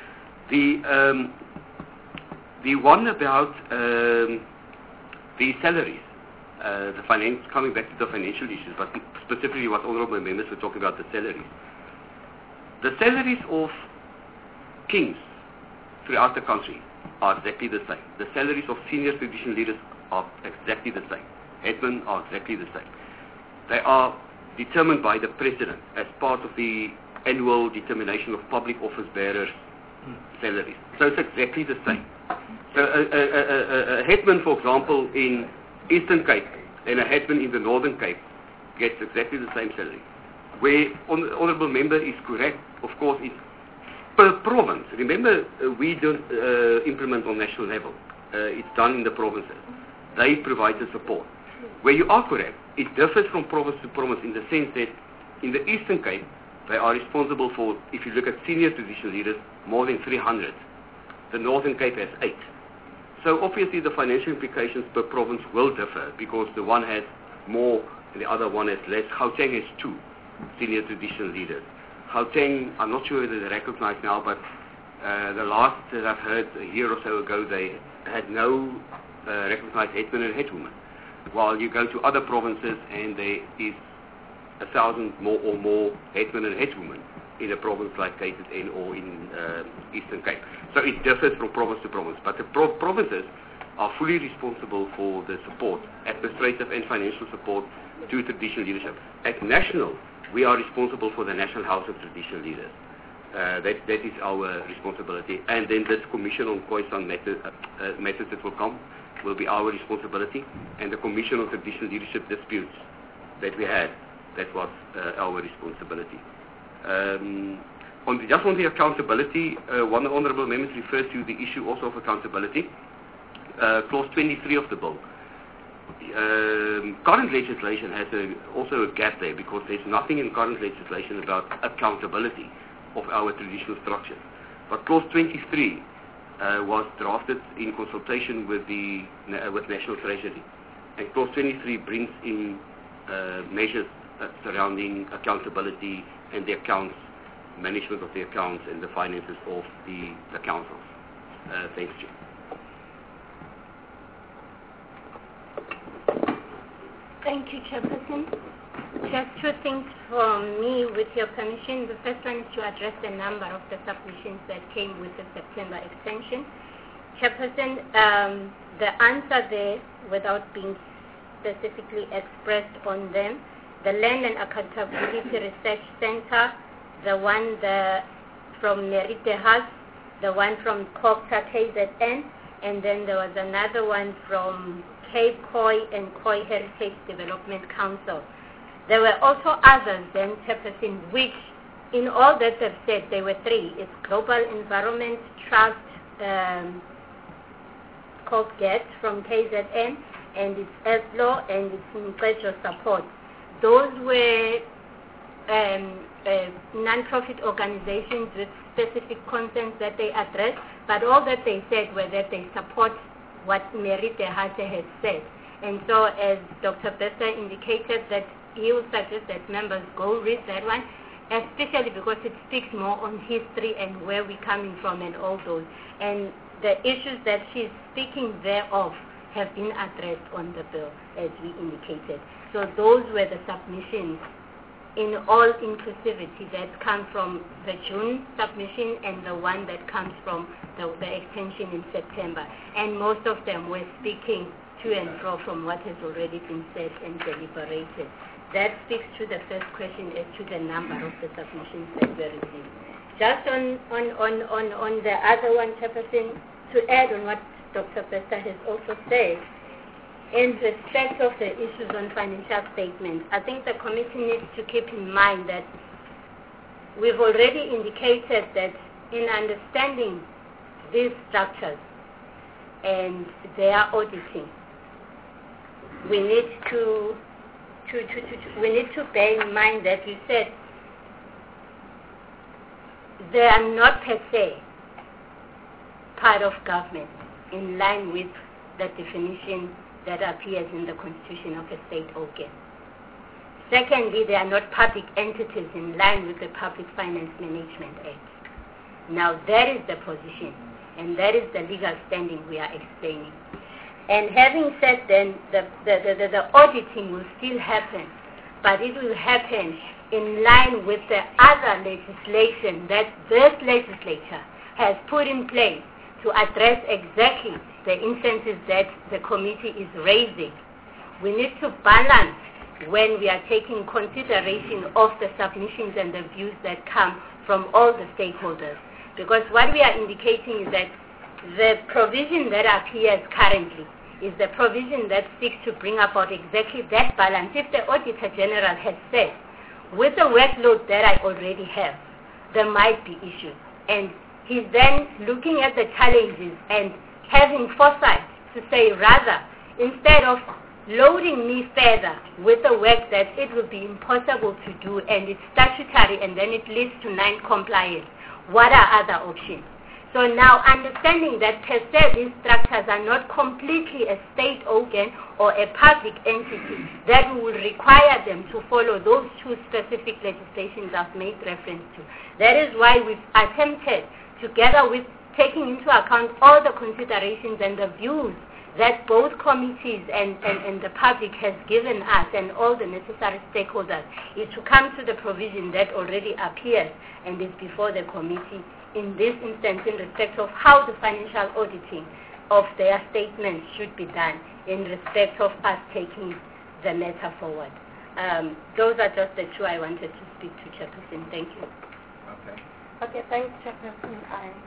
The one about the salaries, coming back to the financial issues, but specifically what honourable members were talking about, the salaries. The salaries of kings throughout the country are exactly the same. The salaries of senior traditional leaders are exactly the same. Headmen are exactly the same. They are determined by the President as part of the annual determination of public office bearers' salaries. So it's exactly the same. So a headman, for example, in Eastern Cape and a headman in the Northern Cape gets exactly the same salary. Where honourable member is correct, of course, it's per province. Remember, we don't implement on national level. It's done in the provinces. They provide the support. Where you are correct, it differs from province to province in the sense that in the Eastern Cape, they are responsible for, if you look at senior traditional leaders, more than 300. The Northern Cape has 8. So obviously the financial implications per province will differ because the one has more and the other one has less. Gauteng has 2 senior traditional leaders. Gauteng, I'm not sure whether they recognize now, but the last that I've heard a year or so ago, they had no recognized headman and headwoman. While you go to other provinces and there is 1,000 more or more headmen and headswomen in a province like KZN or in Eastern Cape. So it differs from province to province. But the provinces are fully responsible for the support, administrative and financial support to traditional leadership. At national, we are responsible for the National House of Traditional Leaders. That is our responsibility. And then this Commission on Khoisan matters that will come will be our responsibility. And the Commission on Traditional Leadership Disputes that we had, that was our responsibility. Just on the accountability, one honourable member refers to the issue also of accountability. Clause 23 of the bill. Current legislation has also a gap there because there's nothing in current legislation about accountability of our traditional structures. But Clause 23 was drafted in consultation with National Treasury. And Clause 23 brings in measures surrounding accountability and the accounts, management of the accounts and the finances of the councils. Thanks, Chair. Thank you, Chairperson. Just two things from me, with your permission. The first one is to address the number of the submissions that came with the September extension. Chairperson, the answer there, without being specifically expressed on them, the Land and Accountability Research Center, the one from Meritehas, the one from Kokta KZN, and then there was another one from Cape Khoi and Khoi Heritage Development Council. There were also others then, Chairperson, which in all that they've said, there were three. It's Global Environment Trust called GET from KZN, and it's ESLO, and it's Mpejo Support. Those were non-profit organizations with specific concerns that they addressed, but all that they said were that they support what Meritehas has said. And so, as Dr. Bester indicated, that he would suggest that members go read that one, especially because it speaks more on history and where we're coming from and all those. And the issues that she's speaking thereof have been addressed on the bill, as we indicated. So those were the submissions in all inclusivity that come from the June submission and the one that comes from the extension in September. And most of them were speaking to and fro from what has already been said and deliberated. That speaks to the first question as to the number of the submissions that were received. Just on the other one, Chairperson, to add on what Dr. Bester has also said, in respect of the issues on financial statements, I think the committee needs to keep in mind that we've already indicated that in understanding these structures and their auditing, we need to bear in mind that we said they are not per se part of government in line with the definition that appears in the Constitution of a state organ. Secondly, they are not public entities in line with the Public Finance Management Act. Now that is the position, and that is the legal standing we are explaining. And having said then, the auditing will still happen, but it will happen in line with the other legislation that this legislature has put in place to address exactly the instances that the committee is raising. We need to balance when we are taking consideration of the submissions and the views that come from all the stakeholders. Because what we are indicating is that the provision that appears currently is the provision that seeks to bring about exactly that balance. If the Auditor General has said, with the workload that I already have, there might be issues. And he's then looking at the challenges and having foresight to say, rather, instead of loading me further with the work that it will be impossible to do and it's statutory and then it leads to non-compliance, what are other options? So now understanding that per se these structures are not completely a state organ or a public entity, that we will require them to follow those two specific legislations I've made reference to. That is why we've attempted, together with taking into account all the considerations and the views that both committees and the public has given us and all the necessary stakeholders is to come to the provision that already appears and is before the committee in this instance in respect of how the financial auditing of their statements should be done in respect of us taking the matter forward. Those are just the two I wanted to speak to, Chairperson. Thank you. Okay. Okay, thanks, Chairperson.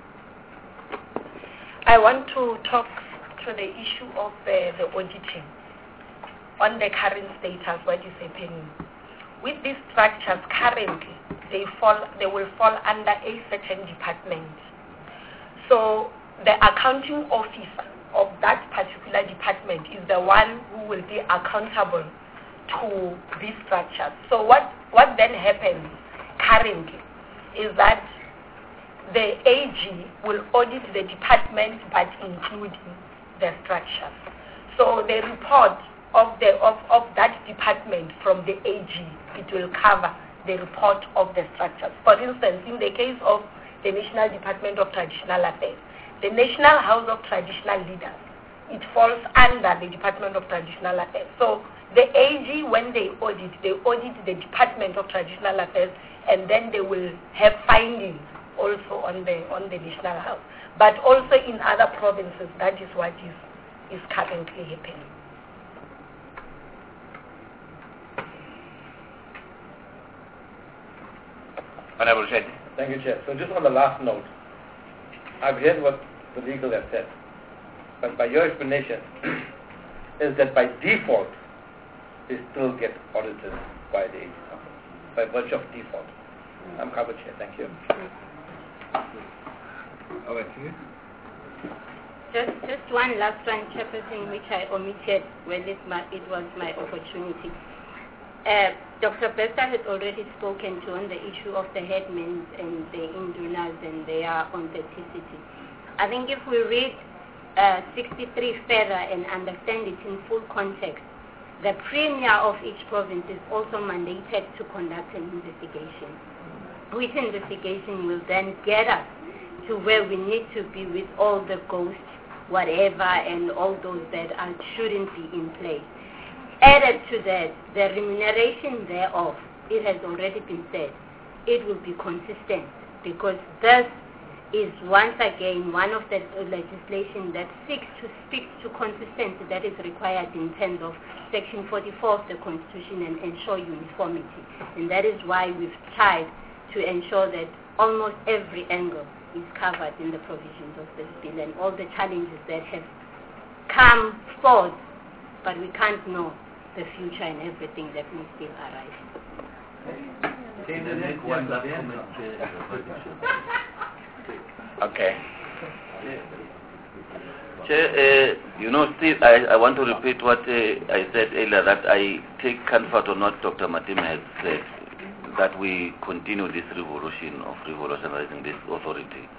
I want to talk to the issue of the auditing on the current status, what is happening. With these structures currently, they will fall under a certain department. So the accounting officer of that particular department is the one who will be accountable to these structures. So what then happens currently is that the AG will audit the department but including the structures. So the report of that department from the AG, it will cover the report of the structures. For instance, in the case of the National Department of Traditional Affairs, the National House of Traditional Leaders, it falls under the Department of Traditional Affairs. So the AG, when they audit the Department of Traditional Affairs, and then they will have findings also on the National House. But also in other provinces, that is what is currently happening. Honorable Shetty. Thank you, Chair. So just on the last note, I've heard what the legal have said, but by your explanation, is that by default, they still get audited by the agency, by virtue of default. I'm covered, Chair. Thank you. Over to you. Just one last one, Chairperson, which I omitted when it was my opportunity. Dr. Bester has already spoken to on the issue of the headmen and the indunas and their authenticity. I think if we read 63 further and understand it in full context, the premier of each province is also mandated to conduct an investigation, which investigation will then get us to where we need to be with all the ghosts, whatever, and all those that shouldn't be in place. Added to that, the remuneration thereof, it has already been said, it will be consistent, because this is once again one of the legislation that seeks to speak to consistency that is required in terms of Section 44 of the Constitution and ensure uniformity. And that is why we've tried to ensure that almost every angle is covered in the provisions of this bill and all the challenges that have come forth, but we can't know the future and everything that may still arise. Okay. Chair, Steve, I want to repeat what I said earlier, that I take comfort on what Dr. Matim has said, that we continue this revolution of revolutionizing this authority.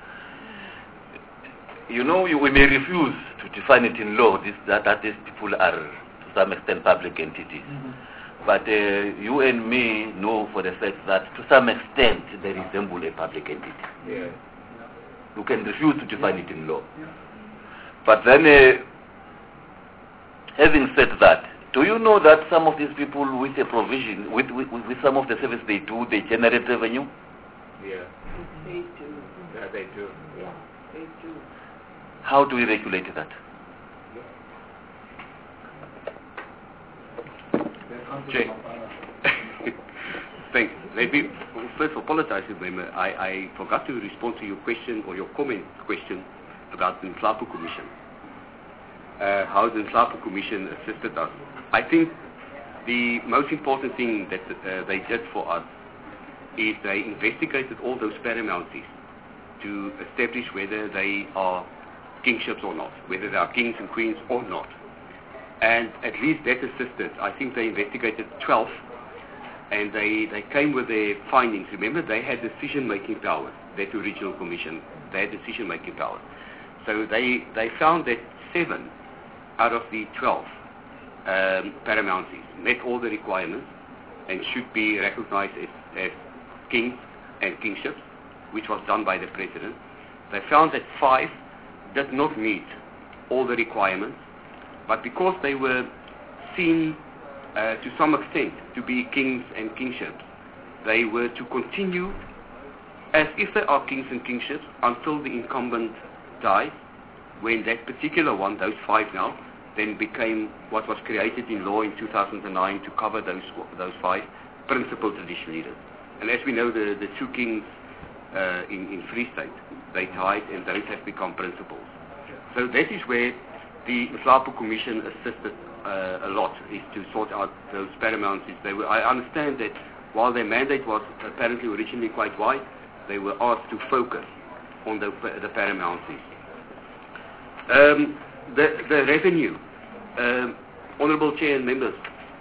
We may refuse to define it in law, that these people are to some extent public entities. Mm-hmm. But you and me know for the fact that to some extent they resemble a public entity. Yeah. You can refuse to define it in law. Yeah. But then, having said that, do you know that some of these people with a provision, with some of the service they do, they generate revenue? Yeah. They do. Yeah, they do. Yeah, they do. How do we regulate that? Jay. Thanks. Let me first apologize, remember, I forgot to respond to your question or your comment question about the Nhlapo Commission. How the Nhlapo Commission assisted us. I think the most important thing that they did for us is they investigated all those paramountcies to establish whether they are kingships or not, whether they are kings and queens or not. And at least that assisted. I think they investigated 12 and they came with their findings. Remember, they had decision-making power, that original commission. They had decision-making power. So they found that 7 out of the 12 paramountcies met all the requirements and should be recognized as kings and kingships, which was done by the president. They found that 5 did not meet all the requirements, But because they were seen to some extent to be kings and kingships, they were to continue as if they are kings and kingships until the incumbent dies, when that particular one, those 5 now, then became what was created in law in 2009 to cover those 5 principal traditional leaders. And as we know, the 2 kings in Free State, they died and those have become principals. So that is where the Mhlapo Commission assisted a lot, is to sort out those paramouncies. I understand that while their mandate was apparently originally quite wide, they were asked to focus on the paramouncies. The revenue, Honourable Chair and members,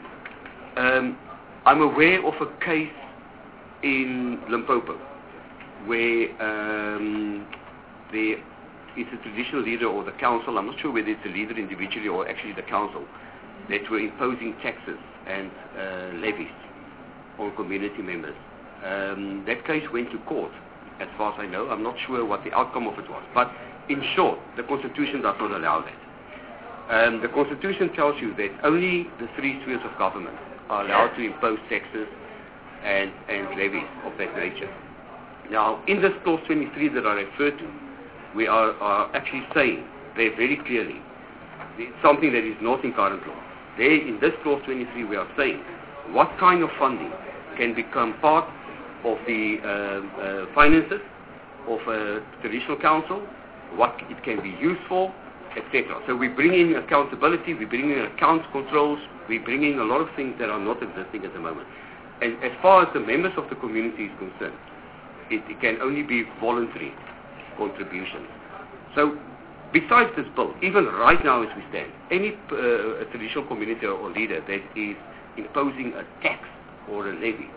I'm aware of a case in Limpopo where there is a traditional leader or the council, I'm not sure whether it's a leader individually or actually the council, that were imposing taxes and levies on community members. That case went to court, as far as I know. I'm not sure what the outcome of it was. But in short, the Constitution does not allow that. The Constitution tells you that only the 3 spheres of government are allowed to impose taxes and levies of that nature. Now, in this clause 23 that I referred to, we are actually saying there very clearly something that is not in current law. There, in this clause 23, we are saying what kind of funding can become part of the finances of a traditional council, what it can be used for, etc. So we bring in accountability, we bring in account controls, we bring in a lot of things that are not existing at the moment. And as far as the members of the community is concerned, it can only be voluntary contributions. So besides this bill, even right now as we stand, any traditional community or leader that is imposing a tax or a levy,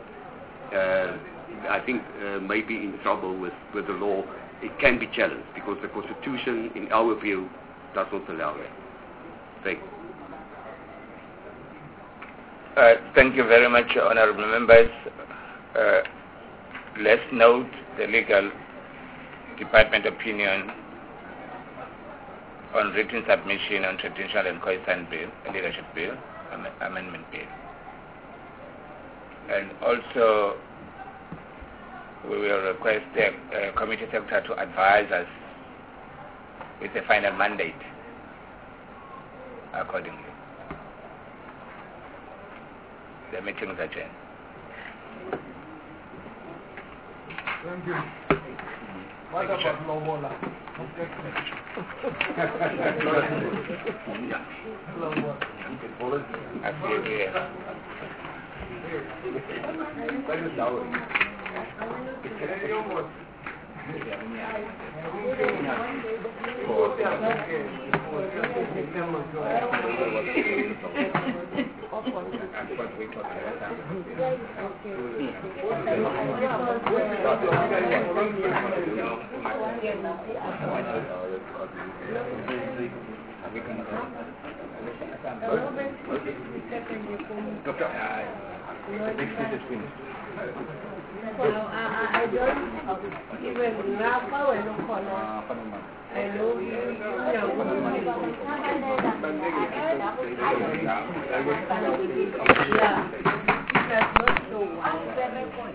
I think may be in trouble with the law. It can be challenged because the Constitution, in our view, does not allow that. Thank you. Thank you very much, honourable members. Let's note the legal department opinion on written submission on traditional and Khoisan bill, leadership bill, amendment bill. And also, we will request the committee secretary to advise us with the final mandate accordingly. The meeting is adjourned. Thank you. What about Lobola? I don't even Rafa and Okona. I know you. Yeah. That's not so